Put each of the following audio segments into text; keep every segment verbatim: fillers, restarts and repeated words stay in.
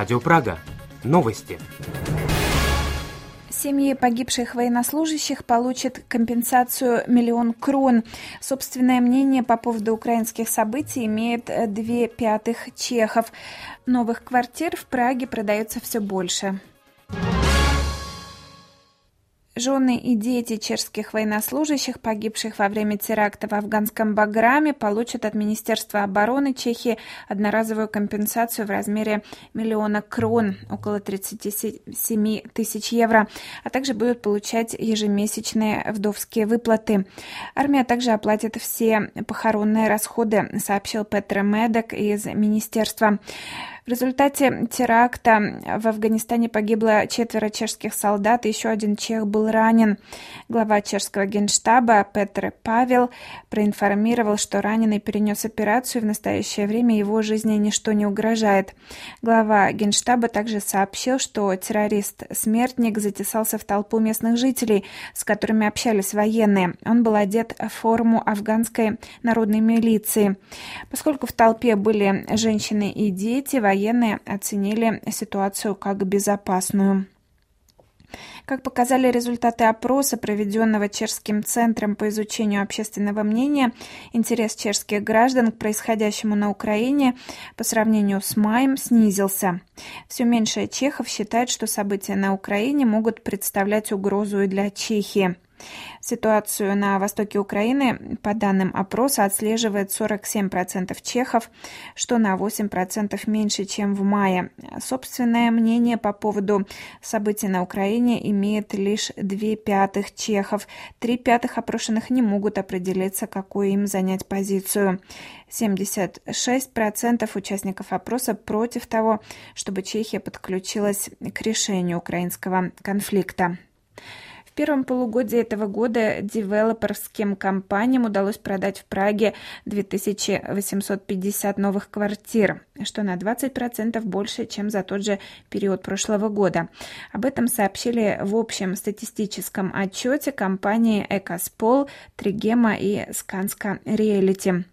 Радио Прага. Новости. Семьи погибших военнослужащих получат компенсацию миллион крон. Собственное мнение по поводу украинских событий имеет две пятых чехов. Новых квартир в Праге продается все больше. Жены и дети чешских военнослужащих, погибших во время теракта в афганском Баграме, получат от Министерства обороны Чехии одноразовую компенсацию в размере миллиона крон, около тридцать семь тысяч евро, а также будут получать ежемесячные вдовские выплаты. Армия также оплатит все похоронные расходы, сообщил Петр Медок из министерства. В результате теракта в Афганистане погибло четверо чешских солдат, и еще один чех был ранен. Глава чешского генштаба Петр Павел проинформировал, что раненый перенес операцию, и в настоящее время его жизни ничто не угрожает. Глава генштаба также сообщил, что террорист-смертник затесался в толпу местных жителей, с которыми общались военные. Он был одет в форму афганской народной милиции. Поскольку в толпе были женщины и дети, военные оценили ситуацию как безопасную. Как показали результаты опроса, проведенного Чешским центром по изучению общественного мнения, интерес чешских граждан к происходящему на Украине по сравнению с маем снизился. Все меньше чехов считает, что события на Украине могут представлять угрозу и для Чехии. Ситуацию на востоке Украины, по данным опроса, отслеживает сорок семь процентов чехов, что на восемь процентов меньше, чем в мае. Собственное мнение по поводу событий на Украине имеет лишь две пятых чехов. Три пятых опрошенных не могут определиться, какую им занять позицию. семьдесят шесть процентов участников опроса против того, чтобы Чехия подключилась к решению украинского конфликта. В первом полугодии этого года девелоперским компаниям удалось продать в Праге две тысячи восемьсот пятьдесят новых квартир, что на двадцать процентов больше, чем за тот же период прошлого года. Об этом сообщили в общем статистическом отчете компании Экоспол, Тригема и Сканска Риэлити.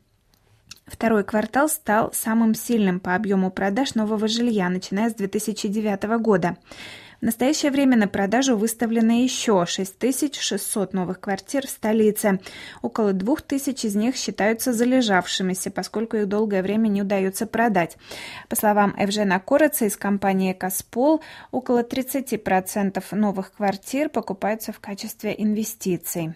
Второй квартал стал самым сильным по объему продаж нового жилья, начиная с две тысячи девятого года. В настоящее время на продажу выставлено еще шесть тысяч шестьсот новых квартир в столице. Около двух тысяч из них считаются залежавшимися, поскольку их долгое время не удается продать. По словам Евжена Кораца из компании «Экоспол», около тридцать процентов новых квартир покупаются в качестве инвестиций.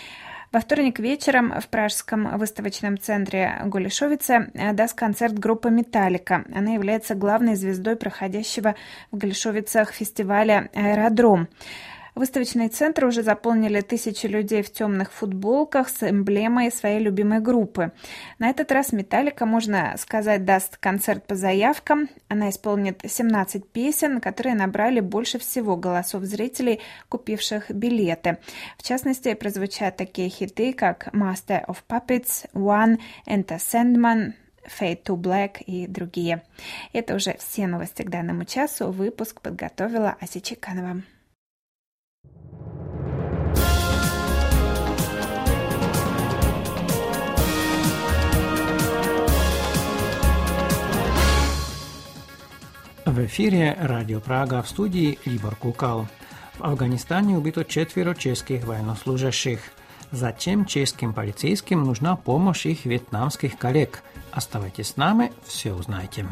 Во вторник вечером в пражском выставочном центре Голишовице даст концерт группа «Металлика». Она является главной звездой проходящего в Голишовицах фестиваля «Аэродром». Выставочный центр уже заполнили тысячи людей в темных футболках с эмблемой своей любимой группы. На этот раз «Металлика», можно сказать, даст концерт по заявкам. Она исполнит семнадцать песен, которые набрали больше всего голосов зрителей, купивших билеты. В частности, прозвучат такие хиты, как «Master of Puppets», «One», «Enter Sandman», «Fade to Black» и другие. Это уже все новости к данному часу. Выпуск подготовила Ася Чеканова. В эфире Радио Прага, в студии Libor Kukal. В Афганистане убито четверо чешских военнослужащих. Затем чешским полицейским нужна помощь их вьетнамских коллег. Оставайтесь с нами, все узнаете.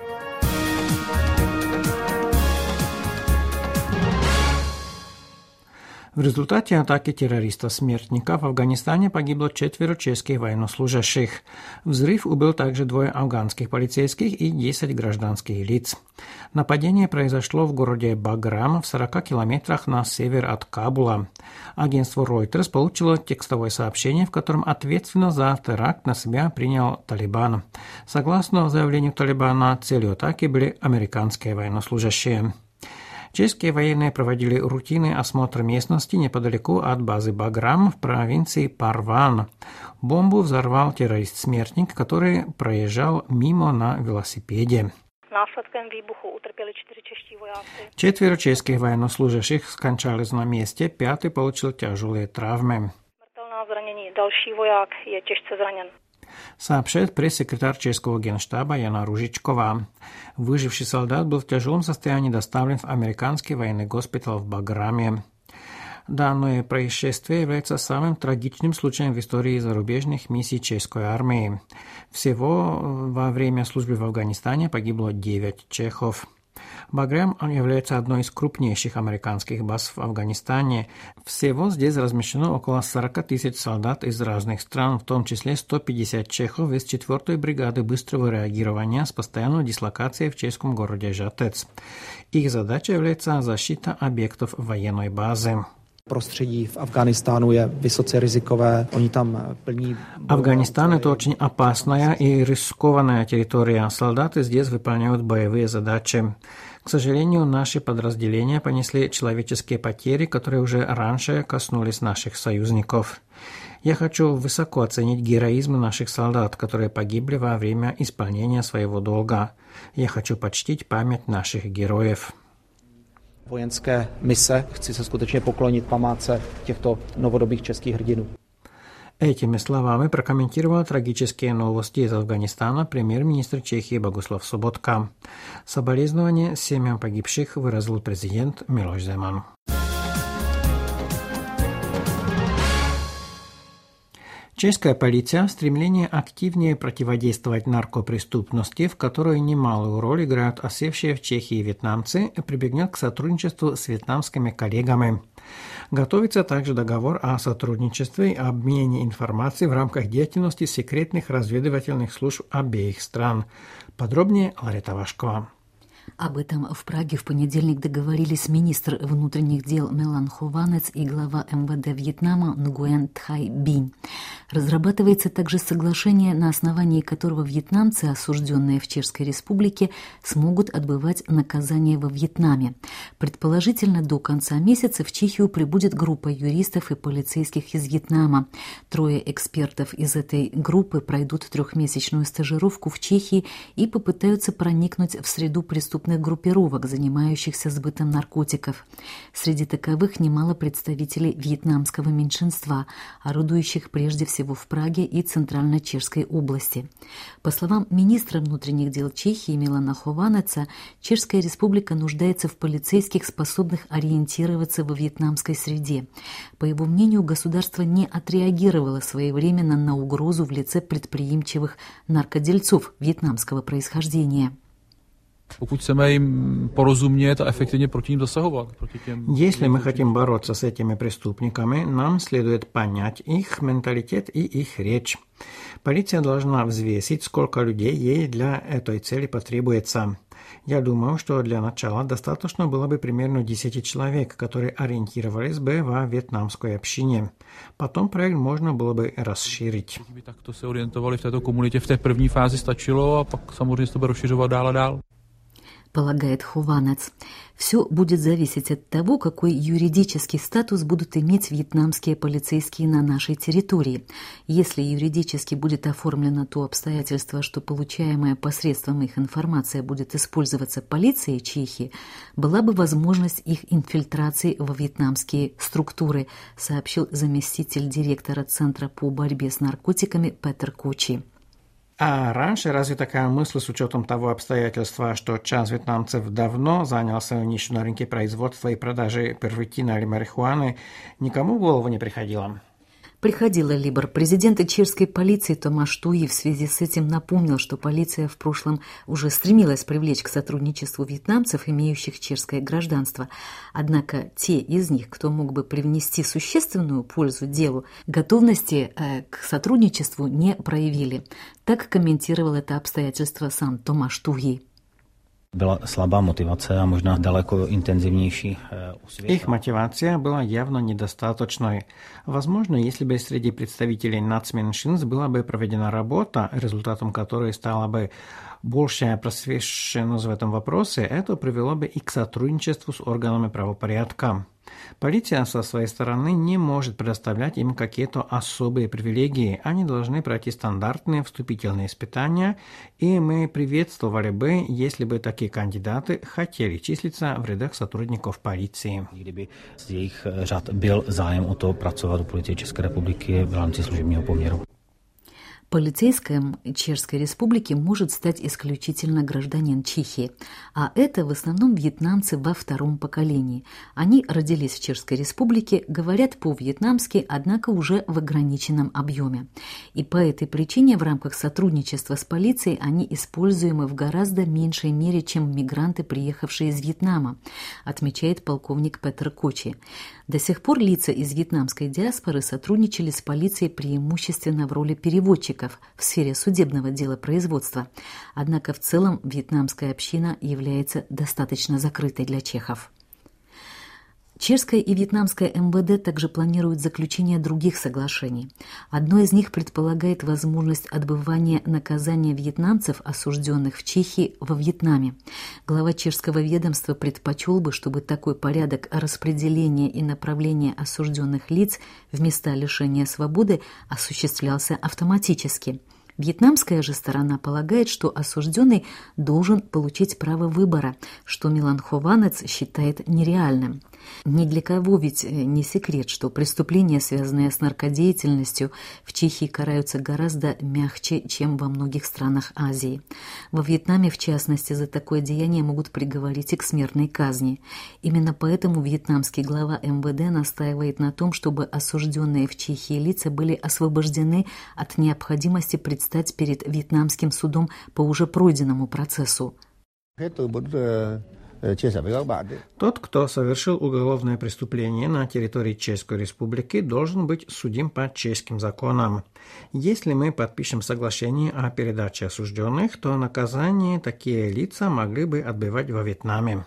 В результате атаки террориста-смертника в Афганистане погибло четверо чешских военнослужащих. Взрыв убил также двое афганских полицейских и десять гражданских лиц. Нападение произошло в городе Баграм в сорока километрах на север от Кабула. Агентство Reuters получило текстовое сообщение, в котором ответственность за теракт на себя принял Талибан. Согласно заявлению Талибана, целью атаки были американские военнослужащие. Чешские военные проводили рутинный осмотр местности неподалеку от базы Баграм в провинции Парван. Бомбу взорвал террорист-смертник, который проезжал мимо на велосипеде. Четверо чешских военнослужащих скончались на месте, пятый получил тяжелые травмы. сообщает пресс-секретарь чешского генштаба Яна Ружичковá. Выживший солдат был в тяжелом состоянии доставлен в американский военный госпиталь в Баграме. Данное происшествие является самым трагичным случаем в истории зарубежных миссий чешской армии. Всего во время службы в Афганистане погибло девять чехов. Баграм является одной из крупнейших американских баз в Афганистане. Всего здесь размещено около сорок тысяч солдат из разных стран, в том числе сто пятьдесят чехов из четвёртой бригады быстрого реагирования с постоянной дислокацией в чешском городе Žatec. Их задача является защита объектов военной базы. Prostředí v Afghánistánu je vysoce rizikové. Oni tam plní... Афганистан – это очень опасная и рискованная территория. Солдаты здесь выполняют боевые задачи. К сожалению, наши подразделения понесли человеческие потери, которые уже раньше коснулись наших союзников. Я хочу высоко оценить героизм наших солдат, которые погибли во время исполнения своего долга. Я хочу почтить память наших героев. Vojenské mise. Chci se skutečně poklonit památce těchto novodobých českých hrdinů. Этими словами прокомментировал трагические новости из Афганистана премьер-министр Чехии Богуslav Sobotka. Соболезнования семьям погибших выразил президент Miloš Zeman. Чешская полиция в стремлении активнее противодействовать наркопреступности, в которой немалую роль играют осевшие в Чехии вьетнамцы, прибегнет к сотрудничеству с вьетнамскими коллегами. Готовится также договор о сотрудничестве и обмене информацией в рамках деятельности секретных разведывательных служб обеих стран. Подробнее Ларита Вашкова. Об этом в Праге в понедельник договорились министр внутренних дел Милан Хованец и глава эм вэ дэ Вьетнама Нгуен Тхай Бинь. Разрабатывается также соглашение, на основании которого вьетнамцы, осужденные в Чешской Республике, смогут отбывать наказание во Вьетнаме. Предположительно, до конца месяца в Чехию прибудет группа юристов и полицейских из Вьетнама. Трое экспертов из этой группы пройдут трехмесячную стажировку в Чехии и попытаются проникнуть в среду преступных группировок, занимающихся сбытом наркотиков. Среди таковых немало представителей вьетнамского меньшинства, орудующих прежде всего в Праге и Центрально-Чешской области. По словам министра внутренних дел Чехии Милана Хованеца, Чешская Республика нуждается в полицейских, способных ориентироваться во вьетнамской среде. По его мнению, государство не отреагировало своевременно на угрозу в лице предприимчивых наркодельцов вьетнамского происхождения. Если мы хотим бороться с этими преступниками, нам следует понять их менталитет и их речь. Полиция должна взвесить, сколько людей ей для этой цели потребуется. Я думаю, что для начала достаточно было бы примерно десять человек, которые ориентировались бы во вьетнамской общине. Потом проект можно было бы расширить. Takto se orientovali v této komunitě v té první fázi stačilo a pak samozřejmě se to bude rozšiřovat dál a dál. Полагает Хованец. Все будет зависеть от того, какой юридический статус будут иметь вьетнамские полицейские на нашей территории. Если юридически будет оформлено то обстоятельство, что получаемая посредством их информация будет использоваться полицией Чехии, была бы возможность их инфильтрации во вьетнамские структуры, сообщил заместитель директора Центра по борьбе с наркотиками Петер Кучи. А раньше разве такая мысль с учетом того обстоятельства, что часть вьетнамцев давно занял свою нишу на рынке производства и продажи первитина или марихуаны, никому в голову не приходило? Приходила Либор. Президент чешской полиции Томаш Туи в связи с этим напомнил, что полиция в прошлом уже стремилась привлечь к сотрудничеству вьетнамцев, имеющих чешское гражданство. Однако те из них, кто мог бы привнести существенную пользу делу, готовности э, к сотрудничеству не проявили. Так комментировал это обстоятельство сам Томаш Туи. Byla slabá motivace a možná daleko intenzivnější osvěta. Их мотивация была явно недостаточной. Возможно, если бы среди представителей нацменьшинств была бы проведена работа, результатом которой стала бы большая просвещенность в этом вопросе, это привело бы и к сотрудничеству с органами правопорядка. Полиция со своей стороны не может предоставлять им какие-то особые привилегии. Они должны пройти стандартные вступительные испытания, и мы приветствовали бы, если бы такие кандидаты хотели числиться в рядах сотрудников полиции. Kdyby z jejich řad byl zájem o to pracovat u policie České republiky v rámci služebního poměru. Полицейским Чешской Республики может стать исключительно гражданин Чехии, а это в основном вьетнамцы во втором поколении. Они родились в Чешской Республике, говорят по-вьетнамски, однако уже в ограниченном объеме. И по этой причине в рамках сотрудничества с полицией они используемы в гораздо меньшей мере, чем мигранты, приехавшие из Вьетнама, отмечает полковник Петр Кочи. До сих пор лица из вьетнамской диаспоры сотрудничали с полицией преимущественно в роли переводчиков в сфере судебного делопроизводства. Однако в целом вьетнамская община является достаточно закрытой для чехов. Чешское и вьетнамское эм вэ дэ также планируют заключение других соглашений. Одно из них предполагает возможность отбывания наказания вьетнамцев, осужденных в Чехии, во Вьетнаме. Глава чешского ведомства предпочел бы, чтобы такой порядок распределения и направления осужденных лиц в места лишения свободы осуществлялся автоматически. Вьетнамская же сторона полагает, что осужденный должен получить право выбора, что Милан Хованец считает нереальным. Ни для кого ведь не секрет, что преступления, связанные с наркодеятельностью, в Чехии караются гораздо мягче, чем во многих странах Азии. Во Вьетнаме, в частности, за такое деяние могут приговорить и к смертной казни. Именно поэтому вьетнамский глава эм вэ дэ настаивает на том, чтобы осужденные в Чехии лица были освобождены от необходимости предстать перед вьетнамским судом по уже пройденному процессу. Тот, кто совершил уголовное преступление на территории Чешской Республики, должен быть судим по чешским законам. Если мы подпишем соглашение о передаче осужденных, то наказание такие лица могли бы отбывать во Вьетнаме.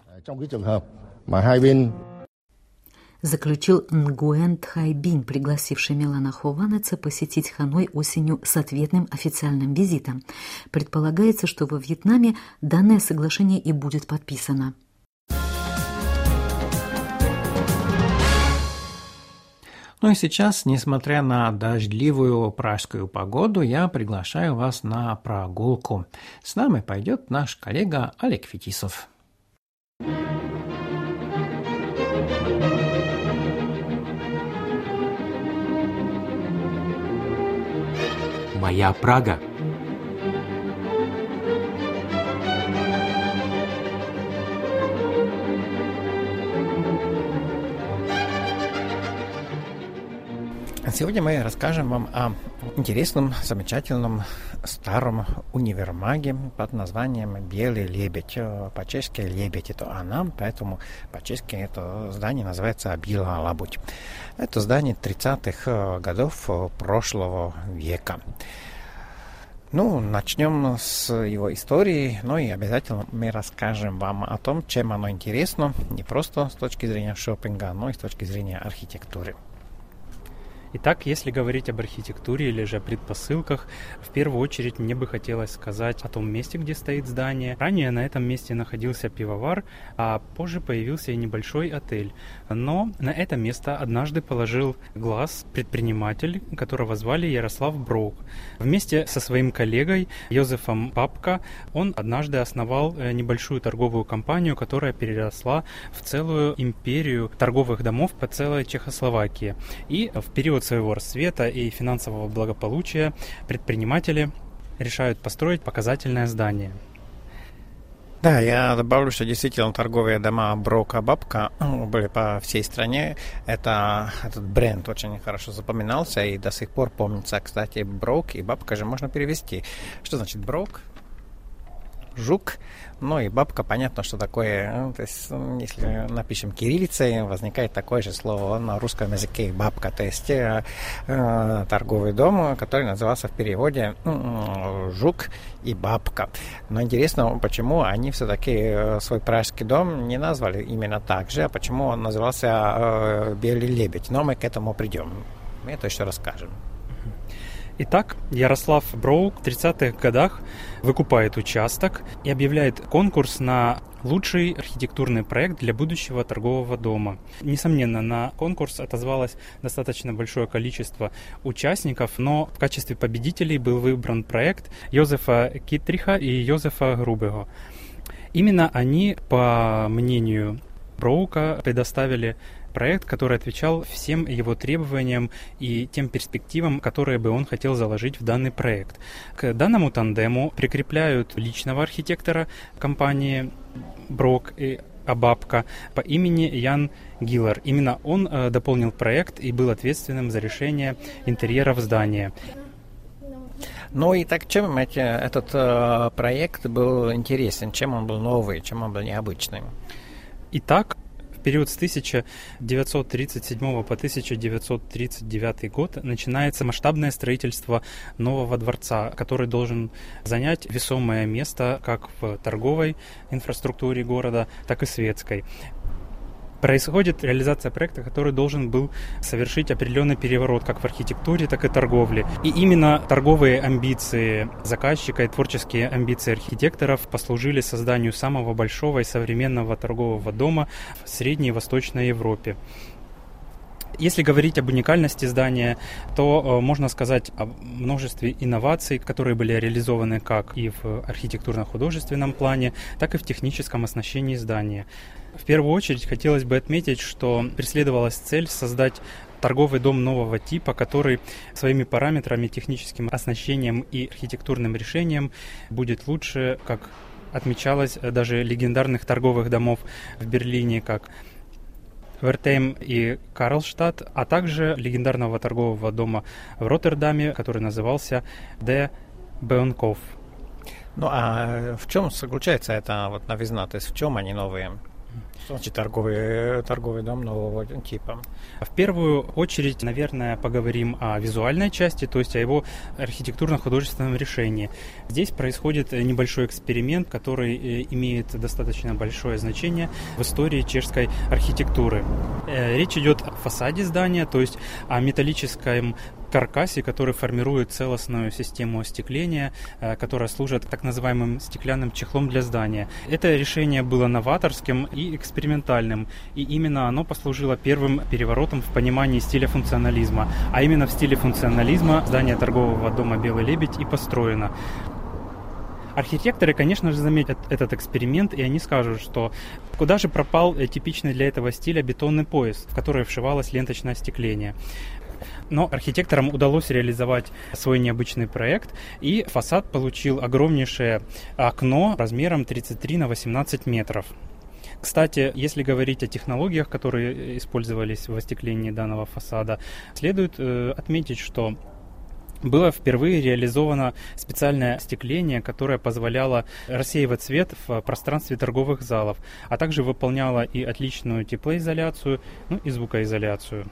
Заключил Нгуэн Тхай Бинь, пригласивший Милана Хованеца посетить Ханой осенью с ответным официальным визитом. Предполагается, что во Вьетнаме данное соглашение и будет подписано. Ну и сейчас, несмотря на дождливую пражскую погоду, я приглашаю вас на прогулку. С нами пойдет наш коллега Олег Фетисов. Моя Прага. Сегодня мы расскажем вам о интересном, замечательном старом универмаге под названием «Белый лебедь». По-чешски «лебедь» — это она, поэтому по-чешски это здание называется «Белая лабудь». Это здание тридцатых годов прошлого века. Ну, начнем с его истории, ну и обязательно мы расскажем вам о том, чем оно интересно, не просто с точки зрения шопинга, но и с точки зрения архитектуры. Итак, если говорить об архитектуре или же о предпосылках, в первую очередь мне бы хотелось сказать о том месте, где стоит здание. Ранее на этом месте находился пивовар, а позже появился и небольшой отель. Но на это место однажды положил глаз предприниматель, которого звали Ярослав Броук. Вместе со своим коллегой Йозефом Бабка он однажды основал небольшую торговую компанию, которая переросла в целую империю торговых домов по целой Чехословакии. И в период своего расцвета и финансового благополучия предприниматели решают построить показательное здание. Да, я добавлю, что действительно торговые дома Броука Бабка были по всей стране. Это, этот бренд очень хорошо запоминался и до сих пор помнится. Кстати, Броук и Бабка же можно перевести. Что значит Броук? Жук. Ну и бабка, понятно, что такое. То есть, если напишем кириллицей, возникает такое же слово на русском языке бабка. То есть э, э, торговый дом, который назывался в переводе э, Жук и Бабка. Но интересно, почему они все-таки свой пражский дом не назвали именно так же, а почему он назывался э, Белый лебедь. Но мы к этому придем. Мы это еще расскажем. Итак, Ярослав Броук в тридцатых годах выкупает участок и объявляет конкурс на лучший архитектурный проект для будущего торгового дома. Несомненно, на конкурс отозвалось достаточно большое количество участников, но в качестве победителей был выбран проект Йозефа Китриха и Йозефа Грубего. Именно они, по мнению Броука, предоставили проект, который отвечал всем его требованиям и тем перспективам, которые бы он хотел заложить в данный проект. К данному тандему прикрепляют личного архитектора компании Брок и Абабка по имени Ян Гиллер. Именно он э, дополнил проект и был ответственным за решение интерьеров здания. Ну и так чем эти, этот э, проект был интересен? Чем он был новый, чем он был необычный? Итак, в период с тысяча девятьсот тридцать седьмого по тысяча девятьсот тридцать девятый год начинается масштабное строительство нового дворца, который должен занять весомое место как в торговой инфраструктуре города, так и светской. Происходит реализация проекта, который должен был совершить определенный переворот как в архитектуре, так и торговле. И именно торговые амбиции заказчика и творческие амбиции архитекторов послужили созданию самого большого и современного торгового дома в Средней и Восточной Европе. Если говорить об уникальности здания, то э, можно сказать о множестве инноваций, которые были реализованы как и в архитектурно-художественном плане, так и в техническом оснащении здания. В первую очередь хотелось бы отметить, что преследовалась цель создать торговый дом нового типа, который своими параметрами, техническим оснащением и архитектурным решением будет лучше, как отмечалось, даже легендарных торговых домов в Берлине, как Вертейм и Карлштадт, а также легендарного торгового дома в Роттердаме, который назывался Де Беонкоф. Ну а в чем заключается эта вот новизна? То есть в чем они новые? Что значит торговый, торговый дом нового типа? В первую очередь, наверное, поговорим о визуальной части, то есть о его архитектурно-художественном решении. Здесь происходит небольшой эксперимент, который имеет достаточно большое значение в истории чешской архитектуры. Речь идет о фасаде здания, то есть о металлическом каркасе, который формирует целостную систему остекления, которая служит так называемым стеклянным чехлом для здания. Это решение было новаторским и экспериментальным, и именно оно послужило первым переворотом в понимании стиля функционализма. А именно в стиле функционализма здание торгового дома «Белый лебедь» и построено. Архитекторы, конечно же, заметят этот эксперимент, и они скажут, что куда же пропал типичный для этого стиля бетонный пояс, в который вшивалось ленточное остекление. Но архитекторам удалось реализовать свой необычный проект, и фасад получил огромнейшее окно размером тридцать три на восемнадцать метров. Кстати, если говорить о технологиях, которые использовались в остеклении данного фасада, следует э, отметить, что было впервые реализовано специальное остекление, которое позволяло рассеивать свет в пространстве торговых залов, а также выполняло и отличную теплоизоляцию, ну и звукоизоляцию.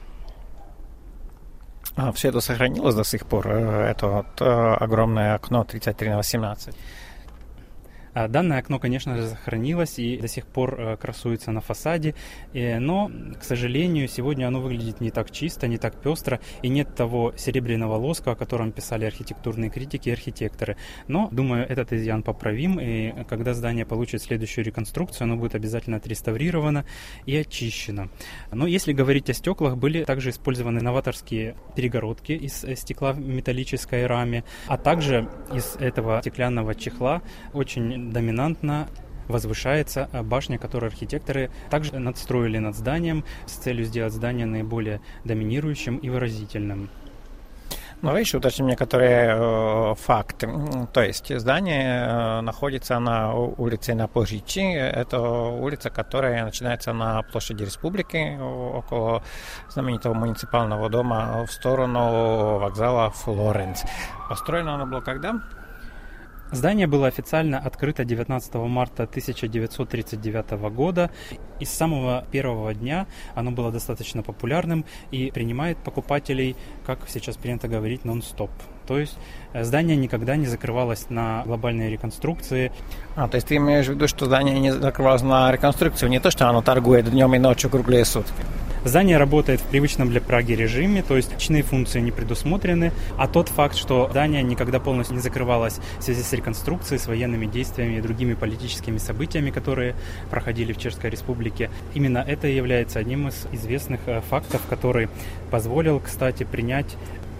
А все это сохранилось до сих пор, это вот огромное окно тридцать три на восемнадцать? Данное окно, конечно же, сохранилось и до сих пор красуется на фасаде, но, к сожалению, сегодня оно выглядит не так чисто, не так пестро, и нет того серебряного лоска, о котором писали архитектурные критики и архитекторы. Но, думаю, этот изъян поправим, и когда здание получит следующую реконструкцию, оно будет обязательно отреставрировано и очищено. Но если говорить о стеклах, были также использованы новаторские перегородки из стекла в металлической раме, а также из этого стеклянного чехла очень доминантно возвышается башня, которую архитекторы также надстроили над зданием с целью сделать здание наиболее доминирующим и выразительным. Ну, еще уточним некоторые э, факты. То есть здание э, находится на улице на Поричи. Это улица, которая начинается на площади Республики, около знаменитого муниципального дома, в сторону вокзала Флоренц. Построено оно было когда? Здание было официально открыто девятнадцатого марта тысяча девятьсот тридцать девятого года, и с самого первого дня оно было достаточно популярным и принимает покупателей, как сейчас принято говорить, нон-стоп. То есть здание никогда не закрывалось на глобальные реконструкции. А, то есть ты имеешь в виду, что здание не закрывалось на реконструкцию, не то, что оно торгует днем и ночью круглые сутки? Здание работает в привычном для Праги режиме, то есть ночные функции не предусмотрены, а тот факт, что здание никогда полностью не закрывалось в связи с реконструкцией, с военными действиями и другими политическими событиями, которые проходили в Чешской Республике, именно это является одним из известных фактов, который позволил, кстати, принять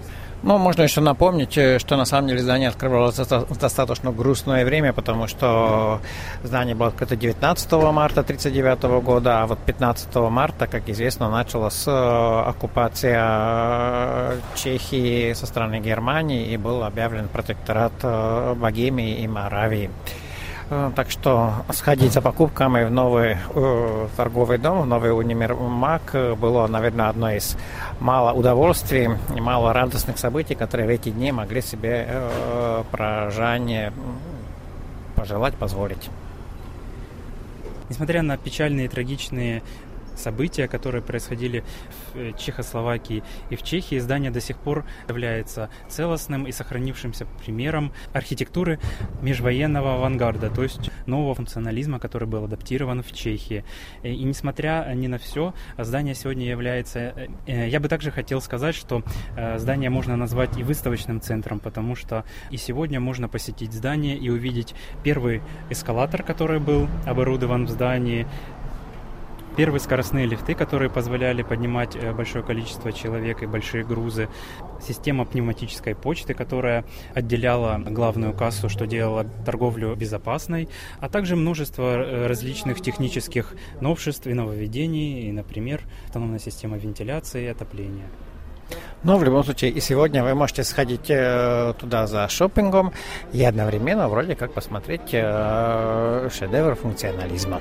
Ну, можно еще напомнить, что на самом деле здание открывалось в достаточно грустное время, потому что здание было открыто девятнадцатого марта тысяча девятьсот тридцать девятого года, а вот пятнадцатого марта, как известно, началась оккупация Чехии со стороны Германии и был объявлен протекторат Богемии и Моравии. Так что сходить за покупками в новый э, торговый дом, в новый универмаг было, наверное, одно из мало удовольствий и мало радостных событий, которые в эти дни могли себе э, прожане пожелать, позволить. Несмотря на печальные и трагичные события, которые происходили в Чехословакии и в Чехии, здание до сих пор является целостным и сохранившимся примером архитектуры межвоенного авангарда, то есть нового функционализма, который был адаптирован в Чехии. И, и несмотря ни на все, здание сегодня является... Я бы также хотел сказать, что здание можно назвать и выставочным центром, потому что и сегодня можно посетить здание и увидеть первый эскалатор, который был оборудован в здании, первые скоростные лифты, которые позволяли поднимать большое количество человек и большие грузы. Система пневматической почты, которая отделяла главную кассу, что делало торговлю безопасной, а также множество различных технических новшеств и нововведений, и, например, автономная система вентиляции и отопления. Но в любом случае и сегодня вы можете сходить э, туда за шопингом и одновременно вроде как посмотреть э, шедевр функционализма.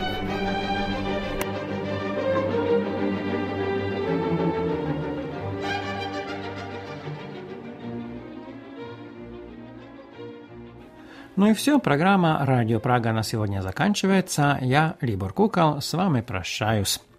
Ну и все, программа «Радио Прага» на сегодня заканчивается. Я, Либор Кукол, с вами прощаюсь.